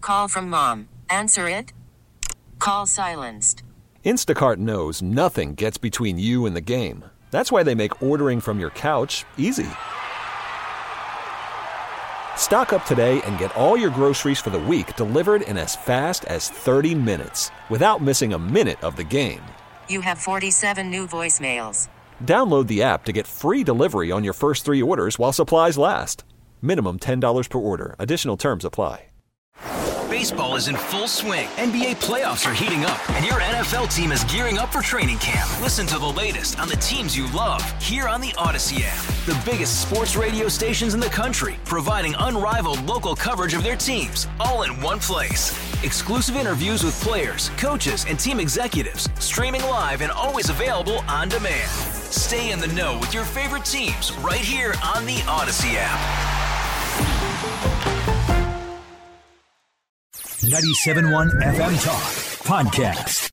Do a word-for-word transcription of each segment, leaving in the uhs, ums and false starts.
Call from mom. Answer it. Call silenced. Instacart knows nothing gets between you and the game. That's why they make ordering from your couch easy. Stock up today and get all your groceries for the week delivered in as fast as thirty minutes without missing a minute of the game. You have forty-seven new voicemails. Download the app to get free delivery on your first three orders while supplies last. Minimum ten dollars per order. Additional terms apply. Baseball is in full swing. N B A playoffs are heating up, and your N F L team is gearing up for training camp. Listen to the latest on the teams you love here on the Odyssey app. The biggest sports radio stations in the country, providing unrivaled local coverage of their teams, all in one place. Exclusive interviews with players, coaches, and team executives, streaming live and always available on demand. Stay in the know with your favorite teams right here on the Odyssey app. ninety-seven point one F M Talk Podcast.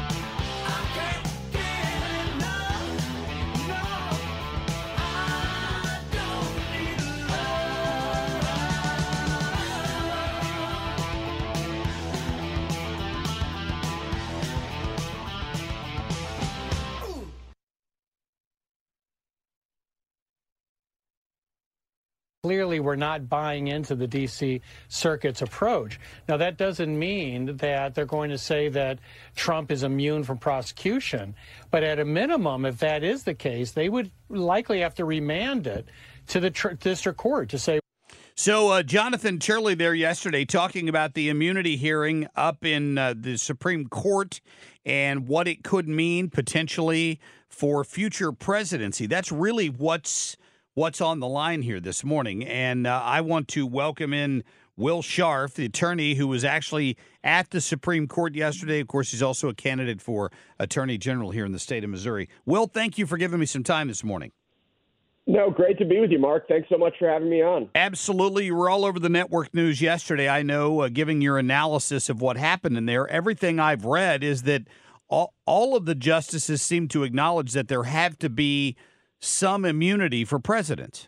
Clearly, we're not buying into the D C Circuit's approach. Now, that doesn't mean that they're going to say that Trump is immune from prosecution. But at a minimum, if that is the case, they would likely have to remand it to the tr- district court to say. So, uh, Jonathan Turley there yesterday talking about the immunity hearing up in uh, the Supreme Court and what it could mean potentially for future presidency. That's really what's what's on the line here this morning. And uh, I want to welcome in Will Scharf, the attorney who was actually at the Supreme Court yesterday. Of course, he's also a candidate for Attorney General here in the state of Missouri. Will, thank you for giving me some time this morning. No, great to be with you, Mark. Thanks so much for having me on. Absolutely. You were all over the network news yesterday, I know, uh, giving your analysis of what happened in there. Everything I've read is that all, all of the justices seem to acknowledge that there have to be some immunity for presidents.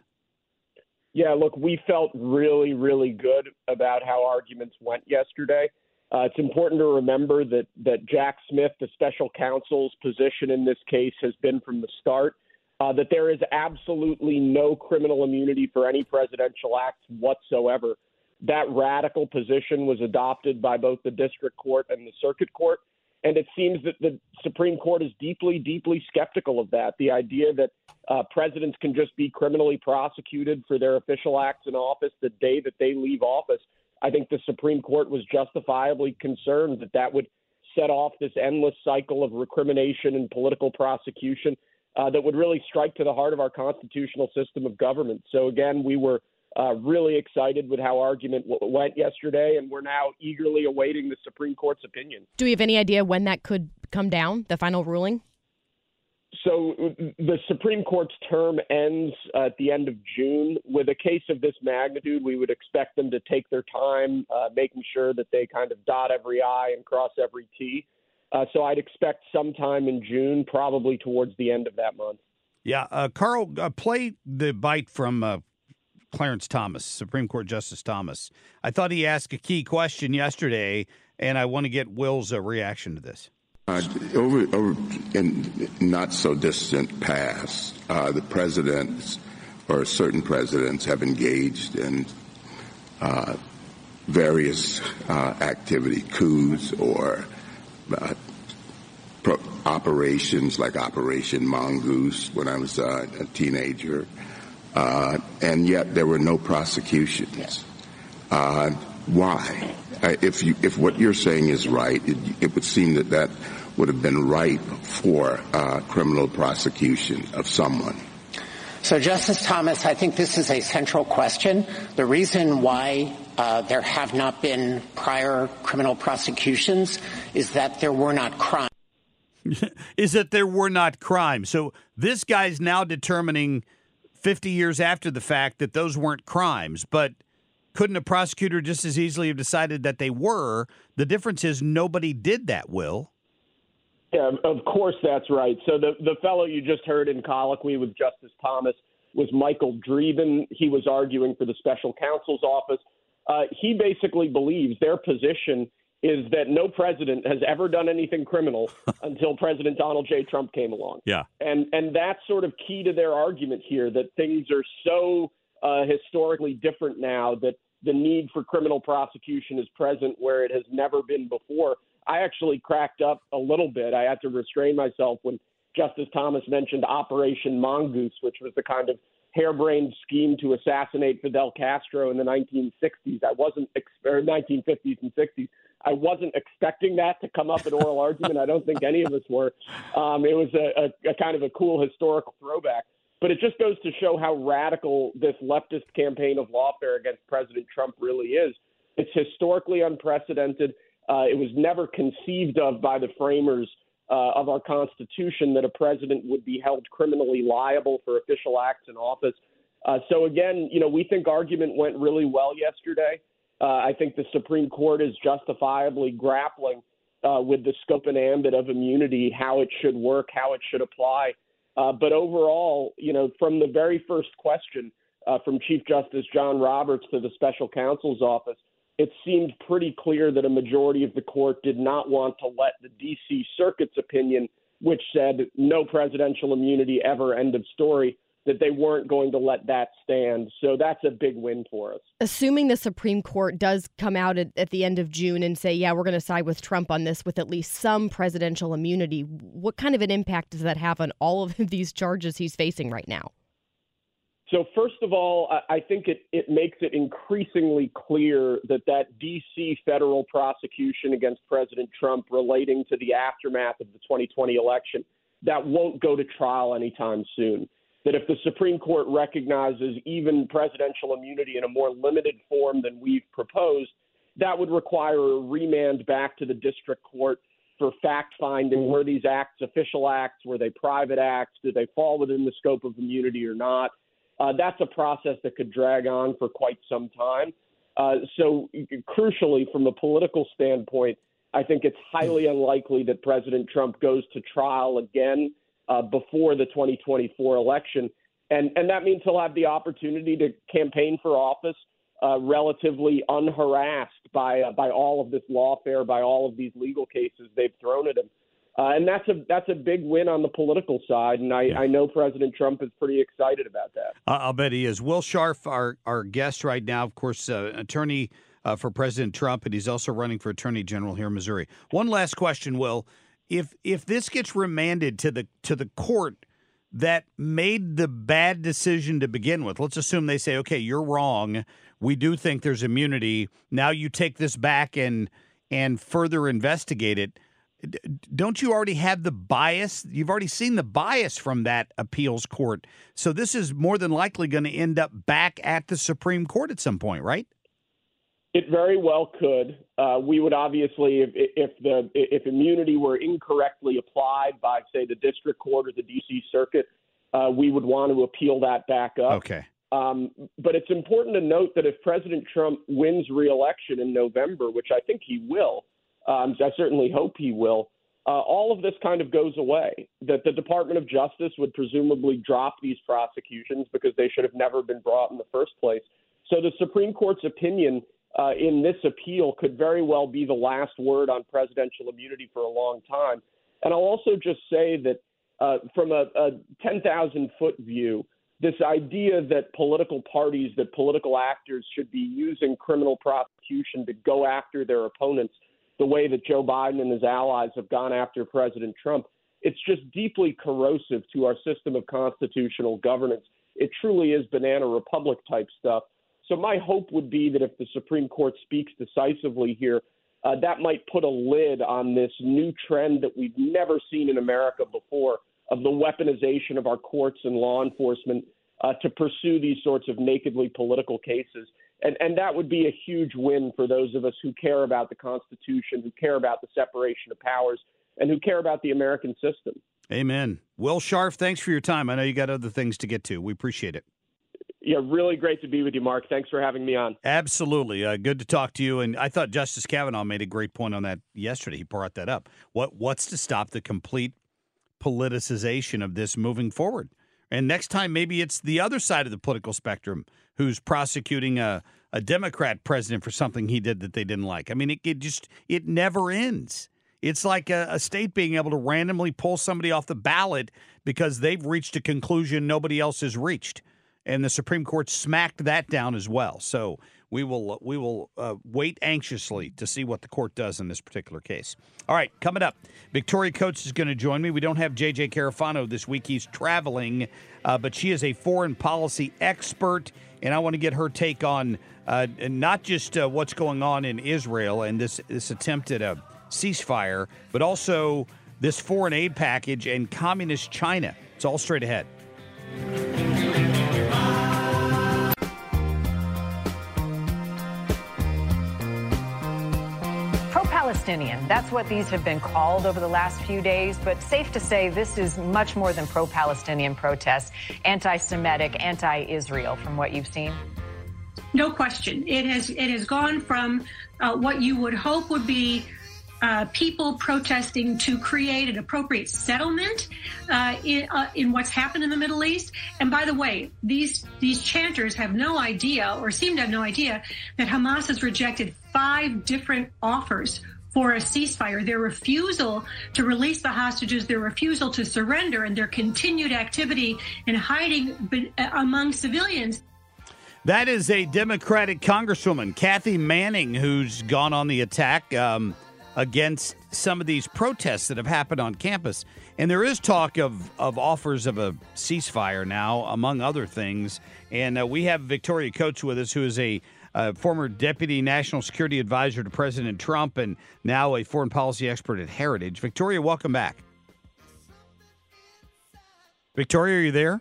Yeah, look, we felt really, really good about how arguments went yesterday. Uh, it's important to remember that that Jack Smith, the special counsel's position in this case, has been from the start uh, that there is absolutely no criminal immunity for any presidential acts whatsoever. That radical position was adopted by both the district court and the circuit court. And it seems that the Supreme Court is deeply, deeply skeptical of that. The idea that uh, presidents can just be criminally prosecuted for their official acts in office the day that they leave office. I think the Supreme Court was justifiably concerned that that would set off this endless cycle of recrimination and political prosecution uh, that would really strike to the heart of our constitutional system of government. So, again, we were Uh, really excited with how argument w- went yesterday, and we're now eagerly awaiting the Supreme Court's opinion. Do we have any idea when that could come down, the final ruling? So the Supreme Court's term ends uh, at the end of June. With a case of this magnitude, we would expect them to take their time, uh, making sure that they kind of dot every I and cross every T. Uh, so I'd expect sometime in June, probably towards the end of that month. Yeah, uh, Carl, uh, play the bite from uh, Clarence Thomas, Supreme Court Justice Thomas. I thought he asked a key question yesterday, and I want to get Will's uh, reaction to this. Uh, over, over in not so distant past, uh, the presidents or certain presidents have engaged in uh, various uh, activity, coups or uh, pro- operations like Operation Mongoose when I was uh, a teenager. Uh, and yet there were no prosecutions. Uh, why? Uh, if you, if what you're saying is right, it, it would seem that that would have been ripe for uh, criminal prosecution of someone. So, Justice Thomas, I think this is a central question. The reason why uh, there have not been prior criminal prosecutions is that there were not crimes. is that there were not crimes. So this guy's now determining fifty years after the fact that those weren't crimes, but couldn't a prosecutor just as easily have decided that they were? The difference is nobody did that, Will. Yeah, of course that's right. So the, the fellow you just heard in colloquy with Justice Thomas was Michael Dreeben. He was arguing for the special counsel's office. Uh, he basically believes their position is that no president has ever done anything criminal until President Donald J. Trump came along. Yeah. And and that's sort of key to their argument here, that things are so uh, historically different now that the need for criminal prosecution is present where it has never been before. I actually cracked up a little bit. I had to restrain myself when Justice Thomas mentioned Operation Mongoose, which was the kind of harebrained scheme to assassinate Fidel Castro in the nineteen sixties. I wasn't, or nineteen fifties and sixties. I wasn't expecting that to come up in oral argument. I don't think any of us were. Um, it was a, a, a kind of a cool historical throwback. But it just goes to show how radical this leftist campaign of lawfare against President Trump really is. It's historically unprecedented. Uh, it was never conceived of by the framers uh, of our Constitution that a president would be held criminally liable for official acts in office. Uh, so, again, you know, we think argument went really well yesterday. Uh, I think the Supreme Court is justifiably grappling uh, with the scope and ambit of immunity, how it should work, how it should apply. Uh, but overall, you know, from the very first question uh, from Chief Justice John Roberts to the special counsel's office, it seemed pretty clear that a majority of the court did not want to let the D C Circuit's opinion, which said no presidential immunity ever, end of story, that they weren't going to let that stand. So that's a big win for us. Assuming the Supreme Court does come out at, at the end of June and say, yeah, we're going to side with Trump on this with at least some presidential immunity, what kind of an impact does that have on all of these charges he's facing right now? So first of all, I think it, it makes it increasingly clear that that D C federal prosecution against President Trump relating to the aftermath of the twenty twenty election, that won't go to trial anytime soon. That if the Supreme Court recognizes even presidential immunity in a more limited form than we've proposed, that would require a remand back to the district court for fact-finding. Were these acts official acts? Were they private acts? Did they fall within the scope of immunity or not? Uh, that's a process that could drag on for quite some time. Uh, so crucially, from a political standpoint, I think it's highly unlikely that President Trump goes to trial again Uh, before the twenty twenty-four election. And, and that means he'll have the opportunity to campaign for office uh, relatively unharassed by uh, by all of this lawfare, by all of these legal cases they've thrown at him. Uh, and that's a that's a big win on the political side. And I, yeah. I know President Trump is pretty excited about that. I'll bet he is. Will Scharf, our, our guest right now, of course, uh, attorney uh, for President Trump, and he's also running for Attorney General here in Missouri. One last question, Will. If if this gets remanded to the to the court that made the bad decision to begin with, let's assume they say, okay, you're wrong. We do think there's immunity. Now you take this back and and further investigate it. Don't you already have the bias? You've already seen the bias from that appeals court. So this is more than likely going to end up back at the Supreme Court at some point, right? It very well could. Uh, we would obviously, if, if the if immunity were incorrectly applied by, say, the district court or the D C Circuit, uh, we would want to appeal that back up. Okay. Um, but it's important to note that if President Trump wins re-election in November, which I think he will, um, I certainly hope he will, uh, all of this kind of goes away. That the Department of Justice would presumably drop these prosecutions because they should have never been brought in the first place. So the Supreme Court's opinion Uh, in this appeal could very well be the last word on presidential immunity for a long time. And I'll also just say that uh, from a, a ten thousand foot view, this idea that political parties, that political actors should be using criminal prosecution to go after their opponents the way that Joe Biden and his allies have gone after President Trump, it's just deeply corrosive to our system of constitutional governance. It truly is banana republic type stuff. So my hope would be that if the Supreme Court speaks decisively here, uh, that might put a lid on this new trend that we've never seen in America before of the weaponization of our courts and law enforcement uh, to pursue these sorts of nakedly political cases. And, and that would be a huge win for those of us who care about the Constitution, who care about the separation of powers, and who care about the American system. Amen. Will Scharf, thanks for your time. I know you got other things to get to. We appreciate it. Yeah, really great to be with you, Mark. Thanks for having me on. Absolutely. Uh, good to talk to you. And I thought Justice Kavanaugh made a great point on that yesterday. He brought that up. What What's to stop the complete politicization of this moving forward? And next time, maybe it's the other side of the political spectrum who's prosecuting a, a Democrat president for something he did that they didn't like. I mean, it, it just it never ends. It's like a, a state being able to randomly pull somebody off the ballot because they've reached a conclusion nobody else has reached. And the Supreme Court smacked that down as well. So we will we will uh, wait anxiously to see what the court does in this particular case. All right, coming up, Victoria Coates is going to join me. We don't have J J Carafano this week. He's traveling, uh, but she is a foreign policy expert, and I want to get her take on uh, not just uh, what's going on in Israel and this, this attempt at a ceasefire, but also this foreign aid package and communist China. It's all straight ahead. Pro-Palestinian, that's what these have been called over the last few days, but safe to say this is much more than pro-Palestinian protests, anti-Semitic, anti-Israel from what you've seen? No question. It has, it has gone from uh, what you would hope would be Uh, people protesting to create an appropriate settlement uh, in, uh, in what's happened in the Middle East. And by the way, these these chanters have no idea, or seem to have no idea, that Hamas has rejected five different offers for a ceasefire. Their refusal to release the hostages, their refusal to surrender, and their continued activity in hiding be- among civilians. That is a Democratic Congresswoman, Kathy Manning, who's gone on the attack Um against some of these protests that have happened on campus. And there is talk of, of offers of a ceasefire now, among other things. And uh, we have Victoria Coates with us, who is a uh, former Deputy National Security Advisor to President Trump and now a foreign policy expert at Heritage. Victoria, welcome back. Victoria, are you there?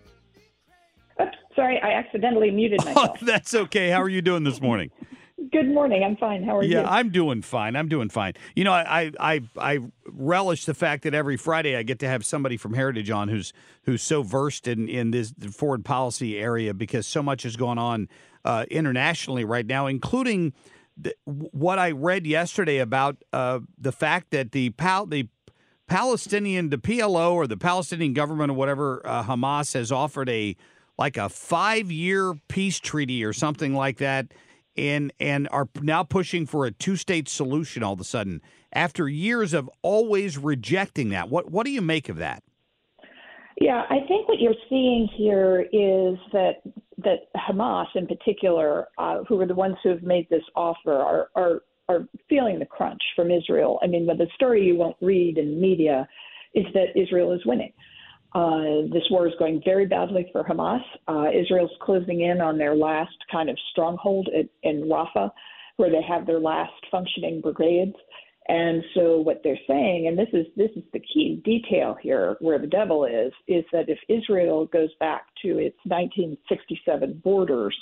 Oops, sorry, I accidentally muted myself. Oh, that's okay. How are you doing this morning? Good morning. I'm fine. How are yeah, you? Yeah, I'm doing fine. I'm doing fine. You know, I, I I relish the fact that every Friday I get to have somebody from Heritage on who's who's so versed in, in this foreign policy area, because so much is going on uh, internationally right now, including the, what I read yesterday about uh, the fact that the Pal- the Palestinian, the P L O or the Palestinian government or whatever, uh, Hamas has offered a like a five-year peace treaty or something like that. And and are now pushing for a two-state solution all of a sudden, after years of always rejecting that. What what do you make of that? Yeah, I think what you're seeing here is that that Hamas in particular, uh, who are the ones who have made this offer, are, are are feeling the crunch from Israel. I mean, but the story you won't read in media is that Israel is winning. Uh, this war is going very badly for Hamas. Uh, Israel's closing in on their last kind of stronghold at, in Rafah, where they have their last functioning brigades. And so what they're saying, and this is this is the key detail here, where the devil is, is that if Israel goes back to its nineteen sixty-seven borders,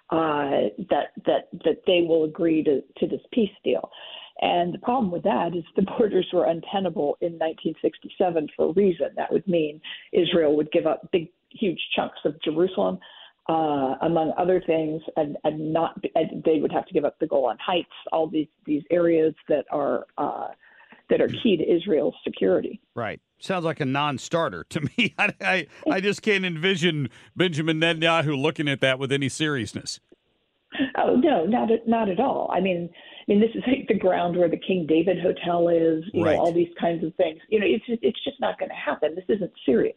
uh, that that that they will agree to, to this peace deal. And the problem with that is the borders were untenable in nineteen sixty-seven for a reason. That would mean Israel would give up big, huge chunks of Jerusalem, uh, among other things, and, and not and they would have to give up the Golan Heights, all these these areas that are uh, that are key to Israel's security. Right. Sounds like a non-starter to me. I, I, I just can't envision Benjamin Netanyahu looking at that with any seriousness. Oh, no, not at, not at all. I mean, I mean, this is like the ground where the King David Hotel is, you right. know, all these kinds of things. You know, it's just, it's just not going to happen. This isn't serious.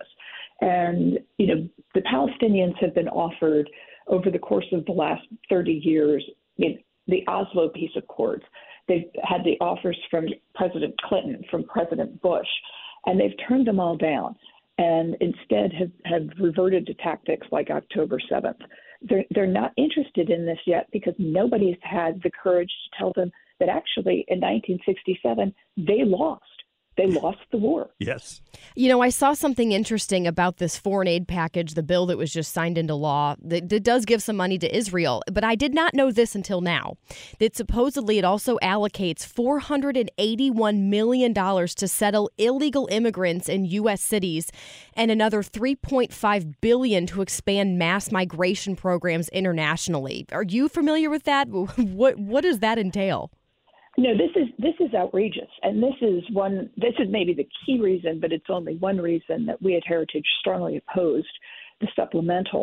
And, you know, the Palestinians have been offered over the course of the last thirty years, I mean, the Oslo Peace Accords. They've had the offers from President Clinton, from President Bush, and they've turned them all down and instead have, have reverted to tactics like October seventh. They're, they're not interested in this yet because nobody's had the courage to tell them that actually in nineteen sixty-seven, they lost. They lost the war. Yes. You know, I saw something interesting about this foreign aid package, the bill that was just signed into law, that, that does give some money to Israel. But I did not know this until now, that supposedly it also allocates four hundred eighty-one million dollars to settle illegal immigrants in U S cities and another three point five billion dollars to expand mass migration programs internationally. Are you familiar with that? What What does that entail? No, this is this is outrageous, and this is one. This is maybe the key reason, but it's only one reason that we at Heritage strongly opposed the supplemental.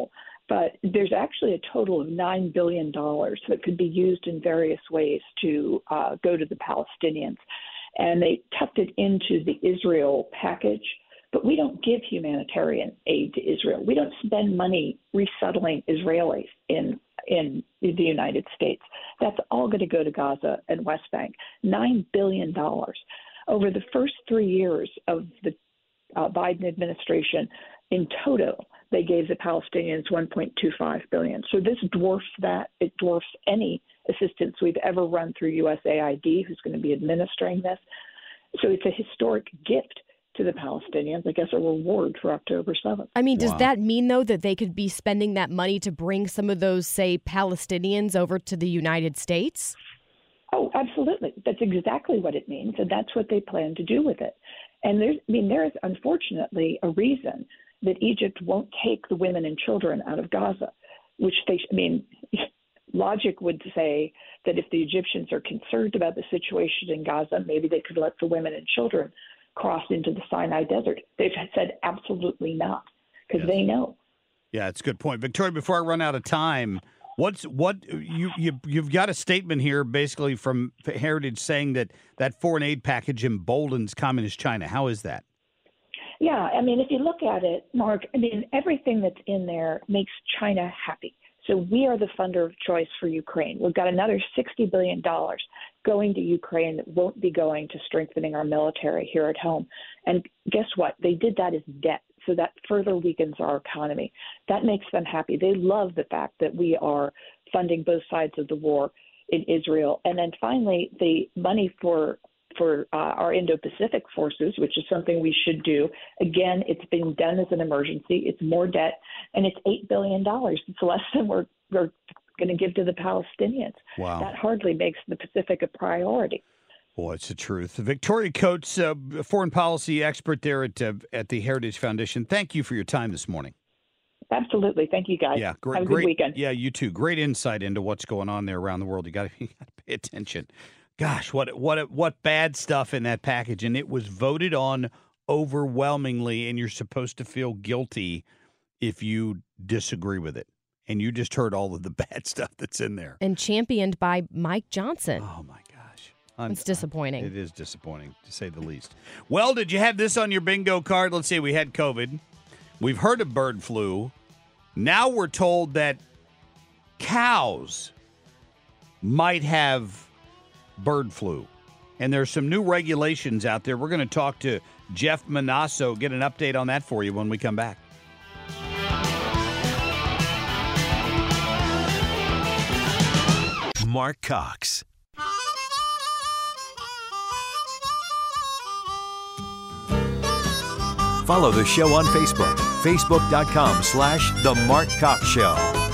But there's actually a total of nine billion dollars that could be used in various ways to uh, go to the Palestinians. And they tucked it into the Israel package. But we don't give humanitarian aid to Israel. We don't spend money resettling Israelis in in the United States. That's all going to go to Gaza and West Bank. Nine billion dollars over the first three years of the uh, Biden administration. In total, they gave the Palestinians one point two five billion dollars. So this dwarfs that. It dwarfs any assistance we've ever run through U S A I D, who's going to be administering this. So it's a historic gift to the Palestinians, I guess a reward for October seventh. I mean, does Wow. that mean, though, that they could be spending that money to bring some of those, say, Palestinians over to the United States? Oh, absolutely. That's exactly what it means, and that's what they plan to do with it. And there's, I mean, there is unfortunately a reason that Egypt won't take the women and children out of Gaza, which they, I mean, logic would say that if the Egyptians are concerned about the situation in Gaza, maybe they could let the women and children cross into the Sinai Desert. They've said absolutely not, because Yes. they know. Yeah, it's a good point. Victoria, before I run out of time, what's what you, you you've got a statement here basically from Heritage saying that that foreign aid package emboldens communist China. How is that? Yeah, I mean, if you look at it, Mark, I mean, everything that's in there makes China happy. So we are the funder of choice for Ukraine. We've got another sixty billion dollars going to Ukraine that won't be going to strengthening our military here at home. And guess what? They did that as debt. So that further weakens our economy. That makes them happy. They love the fact that we are funding both sides of the war in Israel. And then finally, the money for for uh, our Indo-Pacific forces, which is something we should do. Again, it's being done as an emergency. It's more debt, and it's eight billion dollars. It's less than we're, we're going to give to the Palestinians. Wow. That hardly makes the Pacific a priority. Boy, it's the truth. Victoria Coates, uh, foreign policy expert there at uh, at the Heritage Foundation. Thank you for your time this morning. Absolutely. Thank you, guys. Yeah, great, Have a good great weekend. Yeah, you too. Great insight into what's going on there around the world. You got to pay attention. Gosh, what what what bad stuff in that package, and it was voted on overwhelmingly, and you're supposed to feel guilty if you disagree with it. And you just heard all of the bad stuff that's in there. And championed by Mike Johnson. Oh, my gosh. Un- It's disappointing. It is disappointing, to say the least. Well, did you have this on your bingo card? Let's see. We had COVID. We've heard of bird flu. Now we're told that cows might have bird flu. And there's some new regulations out there. We're going to talk to Jeff Manasso, get an update on that for you when we come back. Mark Cox. Follow the show on Facebook, facebook.com slash The Mark Cox Show.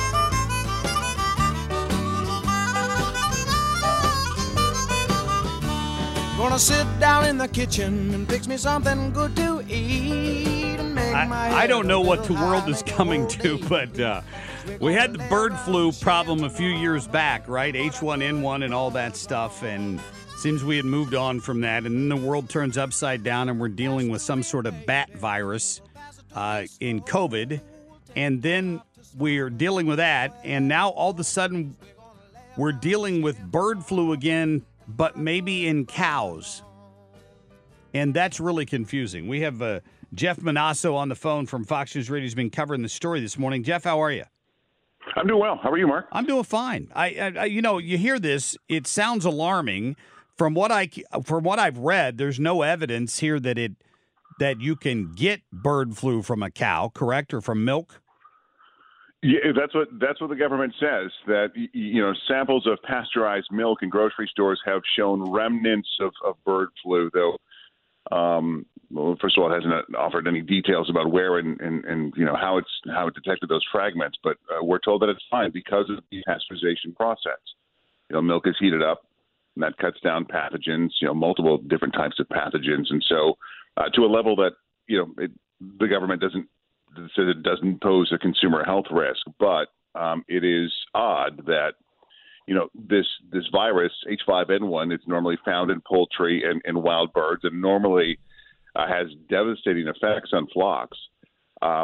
Gonna sit down in the kitchen and fix me something good to eat and make my I, I don't know what the world is coming to, but uh, we had the bird flu problem a few years back, right? H one N one and all that stuff, and seems we had moved on from that, and then the world turns upside down, and we're dealing with some sort of bat virus uh, in COVID, and then we're dealing with that, and now all of a sudden we're dealing with bird flu again, but maybe in cows. And that's really confusing. We have uh, Jeff Manasso on the phone from Fox News Radio, who's been covering the story this morning. Jeff, how are you? I'm doing well. How are you, Mark? I'm doing fine. I, I, you know, you hear this, it sounds alarming. From what I, from what I've read, there's no evidence here that it, that you can get bird flu from a cow, correct, or from milk. Yeah, that's what that's what the government says. That you know, samples of pasteurized milk in grocery stores have shown remnants of, of bird flu. Though, um, well, first of all, it hasn't offered any details about where and, and, and you know how it's how it detected those fragments. But uh, we're told that it's fine because of the pasteurization process. You know, milk is heated up, and that cuts down pathogens. You know, multiple different types of pathogens, and so uh, to a level that you know it, the government doesn't. Says it doesn't pose a consumer health risk, but um, it is odd that you know this this virus H five N one is normally found in poultry and, and wild birds, and normally uh, has devastating effects on flocks. Um,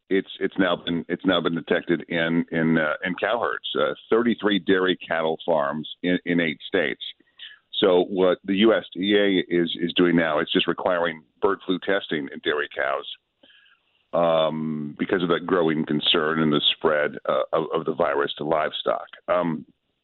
it's it's now been it's now been detected in in uh, in cow herds. Uh, thirty-three dairy cattle farms in, in eight states. So what the U S D A is is doing now is just requiring bird flu testing in dairy cows um, because of that growing concern and the spread uh, of, of the virus to livestock. Um,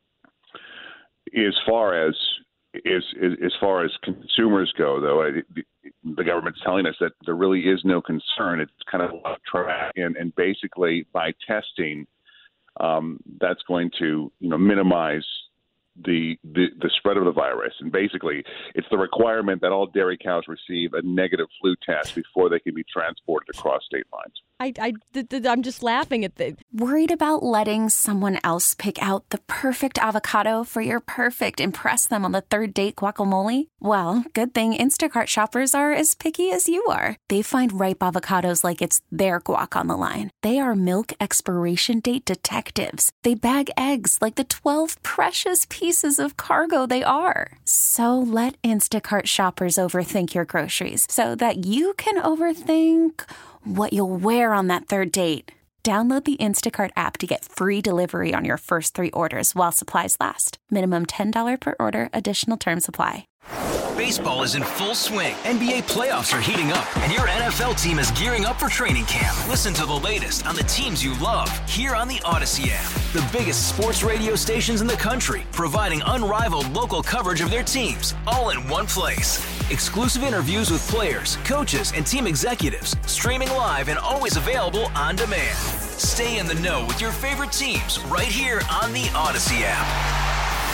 as far as As, as far as consumers go, though, the, the government's telling us that there really is no concern. It's kind of off track, and, and basically by testing, um, that's going to you know minimize the, the the spread of the virus. And basically, it's the requirement that all dairy cows receive a negative flu test before they can be transported across state lines. I, I, th- th- I'm just laughing at the... Worried about letting someone else pick out the perfect avocado for your perfect impress them on the third date guacamole? Well, good thing Instacart shoppers are as picky as you are. They find ripe avocados like it's their guac on the line. They are milk expiration date detectives. They bag eggs like the twelve precious pieces of cargo they are. So let Instacart shoppers overthink your groceries so that you can overthink what you'll wear on that third date. Download the Instacart app to get free delivery on your first three orders while supplies last. Minimum ten dollars per order. Additional terms apply. Baseball is in full swing. N B A playoffs are heating up, and your N F L team is gearing up for training camp. Listen to the latest on the teams you love here on the Odyssey app. The biggest sports radio stations in the country, providing unrivaled local coverage of their teams, all in one place. Exclusive interviews with players, coaches, and team executives, streaming live and always available on demand. Stay in the know with your favorite teams right here on the Odyssey app.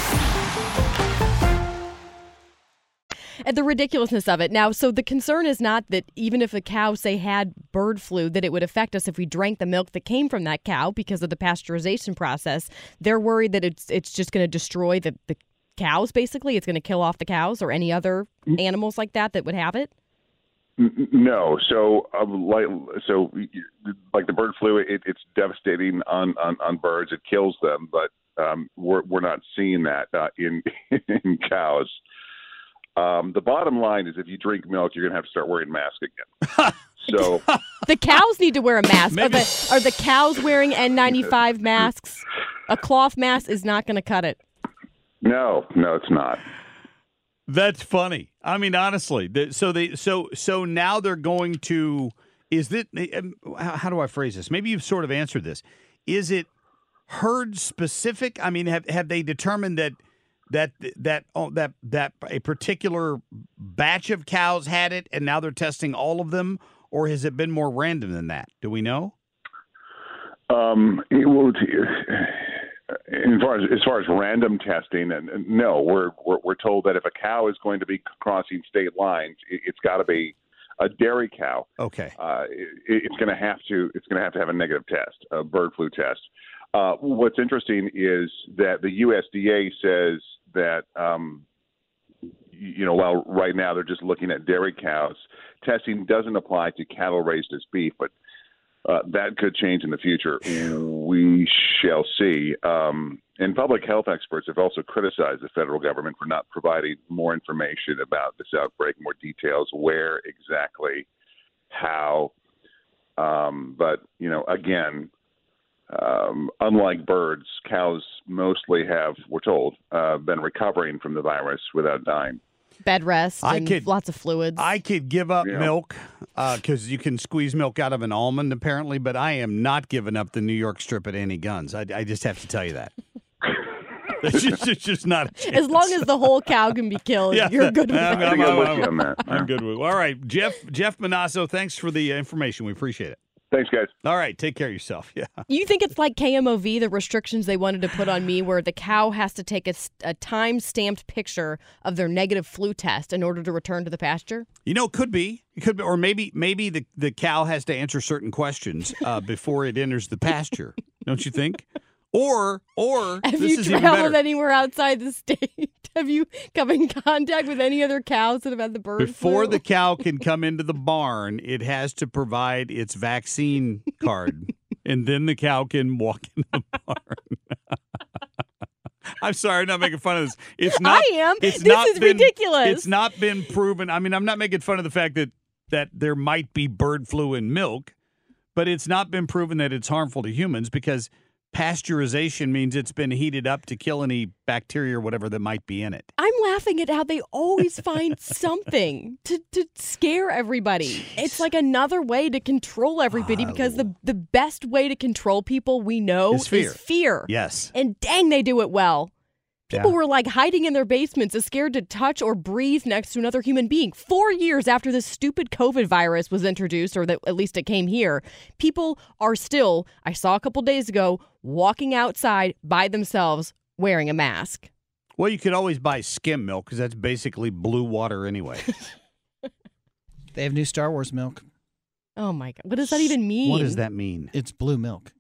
And the ridiculousness of it. Now, so the concern is not that even if a cow, say, had bird flu, that it would affect us if we drank the milk that came from that cow because of the pasteurization process. They're worried that it's it's just going to destroy the, the cows, basically. It's going to kill off the cows or any other animals like that that would have it? No. So, uh, like, so like the bird flu, it, it's devastating on, on, on birds. It kills them, but um, we're we're not seeing that uh, in in cows. Um, the bottom line is if you drink milk, you're going to have to start wearing masks again. So the cows need to wear a mask. Are the, are the cows wearing N ninety-five masks? A cloth mask is not going to cut it. No, no, it's not. That's funny. I mean, honestly, so they so so now they're going to. Is it? How do I phrase this? Maybe you've sort of answered this. Is it herd specific? I mean, have have they determined that? That that oh, that that a particular batch of cows had it, and now they're testing all of them, or has it been more random than that? Do we know? Um, it will, as far as as far as random testing, and, and no, we're, we're we're told that if a cow is going to be crossing state lines, it, it's got to be a dairy cow. Okay, uh, it, it's going to have to it's going to have to have a negative test, a bird flu test. Uh, what's interesting is that the U S D A says that, um, you know, while right now they're just looking at dairy cows, testing doesn't apply to cattle raised as beef, but uh, that could change in the future. We shall see. Um, and public health experts have also criticized the federal government for not providing more information about this outbreak, more details, where exactly, how. Um, but, you know, again, Um, unlike birds, cows mostly have, we're told, uh, been recovering from the virus without dying. Bed rest I and could, lots of fluids. I could give up Yeah. milk because uh, you can squeeze milk out of an almond, apparently, but I am not giving up the New York strip at any guns. I, I just have to tell you that. It's just, it's just not a chance. As long as the whole cow can be killed, Yeah. you're good with I'm, that. I'm, I'm, I'm, on that. I'm good with it. All right, Jeff, Jeff Manasso, thanks for the information. We appreciate it. Thanks, guys. All right, take care of yourself. Yeah. You think it's like K M O V, the restrictions they wanted to put on me, where the cow has to take a, a time-stamped picture of their negative flu test in order to return to the pasture? You know, it could be. It could be. Or maybe maybe the, the cow has to answer certain questions uh, before it enters the pasture. Don't you think? Or, or Have this you is even traveled better. anywhere outside the state? Have you come in contact with any other cows that have had the bird Before flu? the cow can come into the barn, it has to provide its vaccine card, and then the cow can walk in the barn. I'm sorry, I'm not making fun of this. It's not. I am. It's This not is been, ridiculous. It's not been proven. I mean, I'm not making fun of the fact that that there might be bird flu in milk, But it's not been proven that it's harmful to humans because pasteurization means it's been heated up to kill any bacteria or whatever that might be in it. I'm laughing at how they always find something to, to scare everybody. Jeez. It's like another way to control everybody oh. because the, the best way to control people we know is fear. is fear. Yes. And dang, they do it well. People Yeah. were like hiding in their basements, as scared to touch or breathe next to another human being. Four years after this stupid COVID virus was introduced, or that at least it came here, people are still, I saw a couple days ago, walking outside by themselves wearing a mask. Well, you could always buy skim milk because that's basically blue water anyway. They have new Star Wars milk. Oh, my God. What does that even mean? What does that mean? It's blue milk.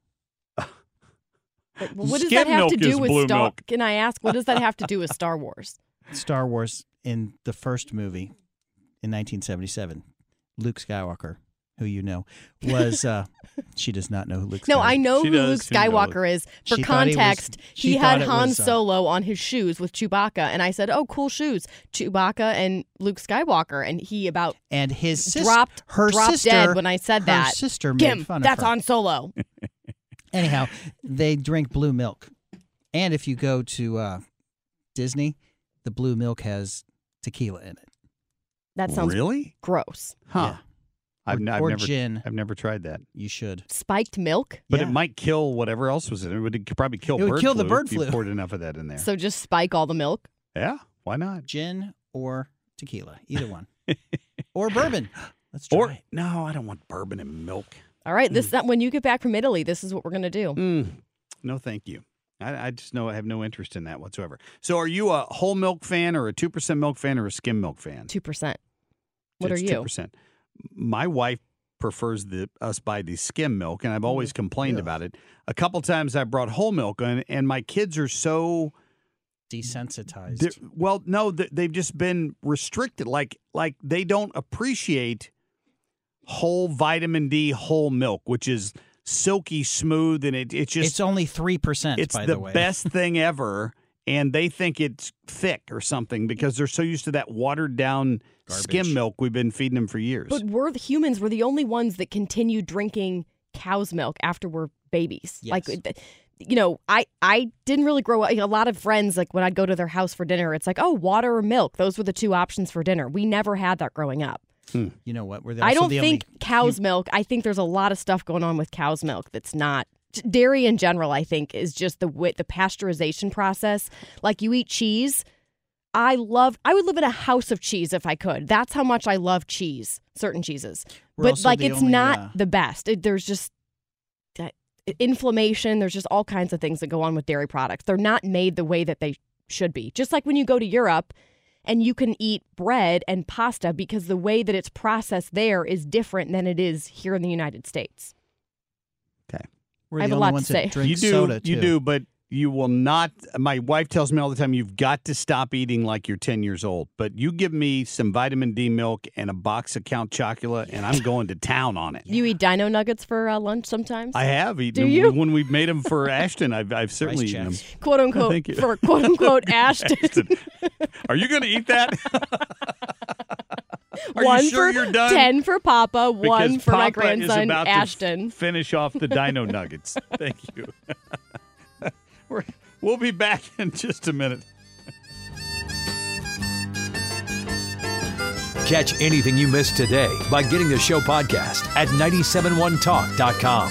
But what does Skim that have milk to do is with blue Star? milk. Can I ask, what does that have to do with Star Wars? Star Wars in the first movie in nineteen seventy-seven, Luke Skywalker, who you know, was, uh, she does not know who Luke Skywalker is. No, I know She who does. Luke She knows. Skywalker is. For She thought he was- context, she he thought had it Han was, uh, Solo on his shoes with Chewbacca, and I said, oh, cool shoes. Chewbacca and Luke Skywalker, and he about And his sis- dropped, her dropped sister, dead when I said her that. sister made Gim, fun of that's her. Han Solo. Anyhow, they drink blue milk. And if you go to uh, Disney, the blue milk has tequila in it. That sounds Really? gross. Huh. Yeah. I've, Or- n- I've or never, gin. I've never tried that. You should. Spiked milk? But Yeah. it might kill whatever else was in it. It would probably kill It would bird kill the flu bird if you flu. poured enough of that in there. So just spike all the milk? Yeah, why not? Gin or tequila, either one. Or bourbon. Let's try Or it. no, I don't want bourbon and milk. All right, this that when you get back from Italy, this is what we're going to do. Mm, no, thank you. I, I just know I have no interest in that whatsoever. So, are you a whole milk fan, or a two percent milk fan, or a skim milk fan? two percent. What It's are you? Two percent. My wife prefers the us buy the skim milk, and I've always complained Ugh. about it. A couple times I brought whole milk, and and my kids are so Desensitized. they're- well, no, th- they've just been restricted. Like like they don't appreciate whole vitamin D whole milk, which is silky smooth, and it it's just It's only three percent, it's by the, the way. best thing ever, and they think it's thick or something because they're so used to that watered down skim Garbage. milk we've been feeding them for years. But we're the humans, we're the only ones that continue drinking cow's milk after we're babies. Yes. Like, th- you know, I, I didn't really grow up. A lot of friends, like when I'd go to their house for dinner, it's like, oh, water or milk. Those were the two options for dinner. We never had that growing up. You know what? We're I also don't the think only, cow's milk, I think there's a lot of stuff going on with cow's milk that's not. Dairy in general, I think, is just the way, the pasteurization process. Like you eat cheese. I love, I would live in a house of cheese if I could. That's how much I love cheese, certain cheeses. We're But also like the it's only, not uh, the best. It, there's just that inflammation. There's just all kinds of things that go on with dairy products. They're not made the way that they should be. Just like when you go to Europe and you can eat bread and pasta because the way that it's processed there is different than it is here in the United States. we're I the have a only lot to ones say. that drink you do, soda, you too. do, but you will not. My wife tells me all the time, you've got to stop eating like you're ten years old. But you give me some vitamin D milk and a box of Count Chocula, and I'm going to town on it. You eat dino nuggets for uh, lunch sometimes? I have eaten Do them. you? When we've made them for Ashton, I've, I've certainly Rice eaten them. checks. Quote unquote, Thank you. for quote unquote Ashton. Ashton. Are you going to eat that? Are one you sure for you're done? ten for Papa, one Because for my Papa is grandson about to Ashton. f- finish off the Dino Nuggets. Thank you. We're, we'll be back in just a minute. Catch anything you missed today by getting the show podcast at nine seven one talk dot com.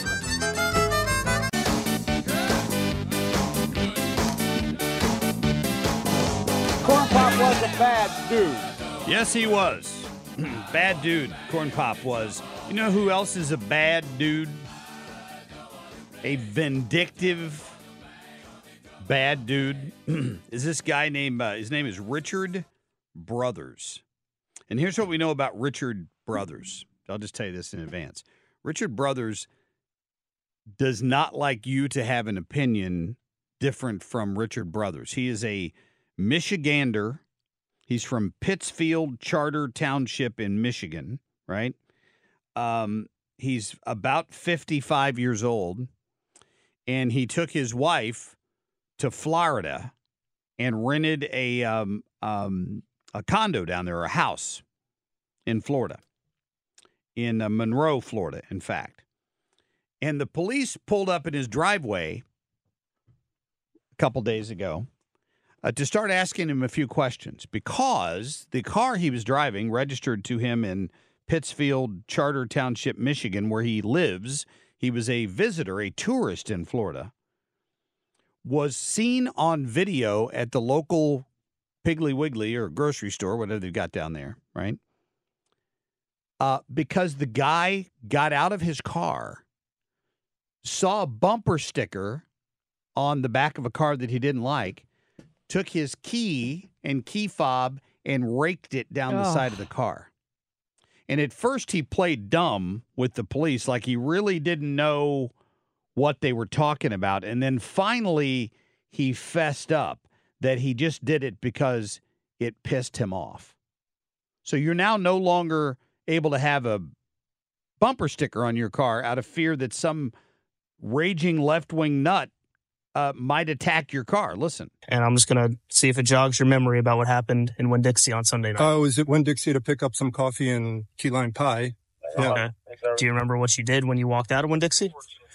Corn Pop was a bad dude. Yes, he was. Bad dude, Corn Pop was. You know who else is a bad dude? A vindictive bad dude is this guy named, uh, his name is Richard Brothers. And here's what we know about Richard Brothers. I'll just tell you this in advance. Richard Brothers does not like you to have an opinion different from Richard Brothers. He is a Michigander. He's from Pittsfield Charter Township in Michigan, right? Um, he's about fifty-five years old, and he took his wife to Florida and rented a um, um, a condo down there, a house in Florida, in uh, Monroe, Florida, in fact. And the police pulled up in his driveway a couple days ago uh, to start asking him a few questions because the car he was driving, registered to him in Pittsfield Charter Township, Michigan, where he lives, he was a visitor, a tourist in Florida, was seen on video at the local Piggly Wiggly or grocery store, whatever they've got down there, right? Uh, because the guy got out of his car, saw a bumper sticker on the back of a car that he didn't like, took his key and key fob and raked it down the Oh. side of the car. And at first he played dumb with the police, like he really didn't know what they were talking about. And then finally he fessed up that he just did it because it pissed him off. So you're now no longer able to have a bumper sticker on your car out of fear that some raging left-wing nut uh, might attack your car. Listen. And I'm just going to see if it jogs your memory about what happened in Winn-Dixie on Sunday night. I was at Winn-Dixie to pick up some coffee and key lime pie. Yeah. Okay. Do you remember what you did when you walked out of Winn-Dixie?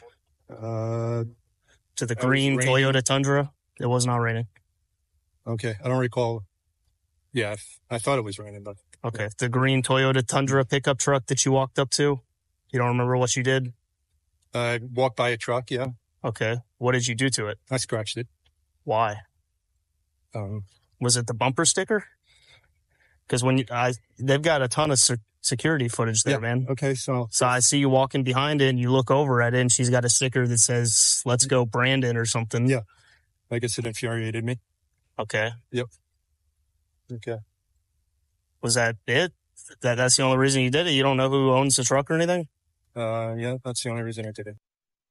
Uh, to the it was green raining. Toyota Tundra? It was not raining. Okay. I don't recall. Yeah, I thought it was raining, but. Okay. The green Toyota Tundra pickup truck that you walked up to? You don't remember what you did? I walked by a truck, yeah. Okay. What did you do to it? I scratched it. Why? Um, Was it the bumper sticker? Because when you, I, they've got a ton of se- security footage there, yeah. man. Okay, so. So I see you walking behind it, and you look over at it, and she's got a sticker that says, "Let's go, Brandon," or something. Yeah. I guess it infuriated me. Okay. Yep. Okay. Was that it? That That's the only reason you did it? You don't know who owns the truck or anything? Uh, yeah, that's the only reason I did it.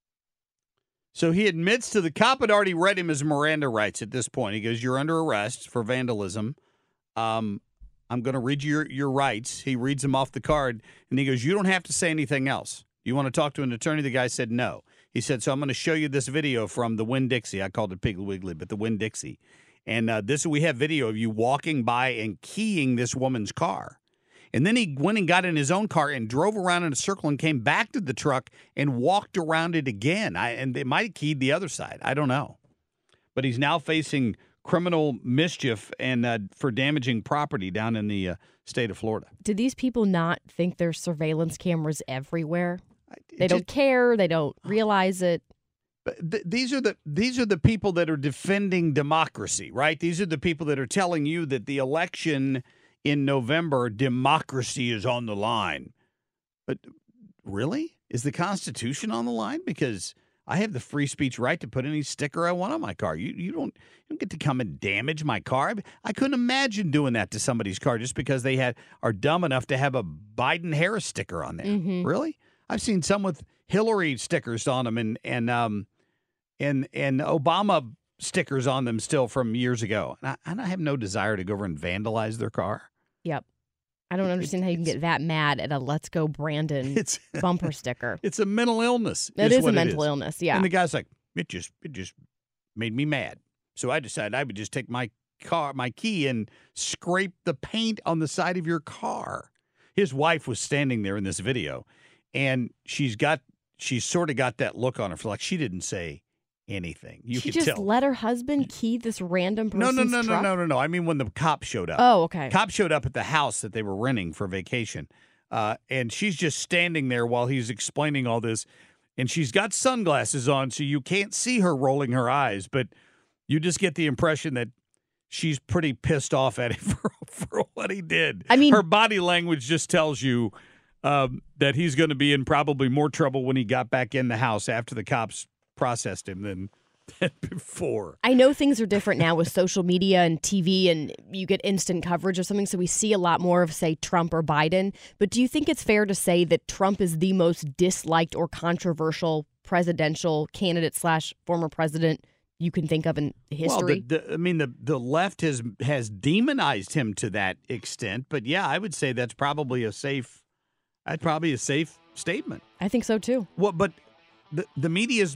So he admits to the cop had already read him his Miranda rights at this point. He goes, "You're under arrest for vandalism. Um, I'm going to read you your, your rights." He reads them off the card, and he goes, "You don't have to say anything else. You want to talk to an attorney?" The guy said no. He said, "So I'm going to show you this video from the Winn-Dixie." I called it Piggly Wiggly, but the Winn-Dixie. And uh, this we have video of you walking by and keying this woman's car. And then he went and got in his own car and drove around in a circle and came back to the truck and walked around it again. I, and they might have keyed the other side. I don't know. But he's now facing criminal mischief and uh, for damaging property down in the uh, state of Florida. Do these people not think there's surveillance cameras everywhere? They just- don't care. They don't realize it. But th- these are the these are the people that are defending democracy, right? These are the people that are telling you that the election in November, democracy is on the line. But really? Is the Constitution on the line? Because I have the free speech right to put any sticker I want on my car. You you don't you don't get to come and damage my car. I couldn't imagine doing that to somebody's car just because they had are dumb enough to have a Biden-Harris sticker on there. Mhm. Really? I've seen some with Hillary stickers on them and and um and and Obama stickers on them still from years ago. And I, and I have no desire to go over and vandalize their car. Yep. I don't understand how you can get that mad at a "Let's Go Brandon" It's bumper sticker. It's a mental illness. It is a what mental illness, yeah. And the guy's like, it just it just made me mad. So I decided I would just take my car, my key, and scrape the paint on the side of your car. His wife was standing there in this video, and she's got she's sort of got that look on her, for like she didn't say anything. You she could just tell. let her husband key this random No, person's no, no, no, truck? no, no, no. I mean, when the cop showed up. Oh, okay. Cop showed up at the house that they were renting for vacation. Uh, and she's just standing there while he's explaining all this. And she's got sunglasses on, so you can't see her rolling her eyes. But you just get the impression that she's pretty pissed off at him for, for what he did. I mean, her body language just tells you um, that he's going to be in probably more trouble when he got back in the house after the cops processed him than, than before. I know things are different now with social media and T V, and you get instant coverage of something, so we see a lot more of, say, Trump or Biden. But do you think it's fair to say that Trump is the most disliked or controversial presidential candidate slash former president you can think of in history? Well, the, the, I mean, the, the left has has demonized him to that extent. But, yeah, I would say that's probably a safe, that's probably a safe statement. I think so, too. Well, but the, the media's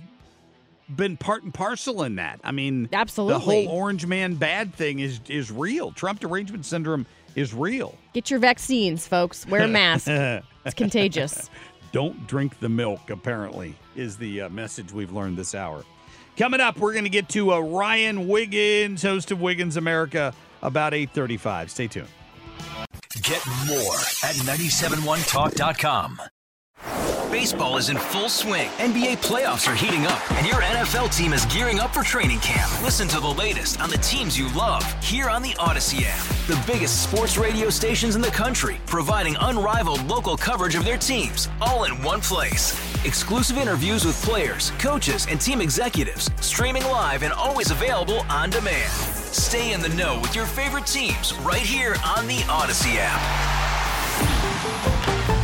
been part and parcel in that. I mean, absolutely, the whole orange man bad thing is is real. Trump derangement syndrome is real. Get your vaccines, folks. Wear a mask. It's contagious. Don't drink the milk, apparently, is the uh, message we've learned this hour. Coming up, we're going to get to uh, Ryan Wiggins, host of Wiggins America, about eight thirty-five. Stay tuned. Get more at nine seven one talk dot com. Baseball is in full swing. N B A playoffs are heating up, and your N F L team is gearing up for training camp. Listen to the latest on the teams you love here on the Odyssey app. The biggest sports radio stations in the country, providing unrivaled local coverage of their teams, all in one place. Exclusive interviews with players, coaches, and team executives, streaming live and always available on demand. Stay in the know with your favorite teams right here on the Odyssey app.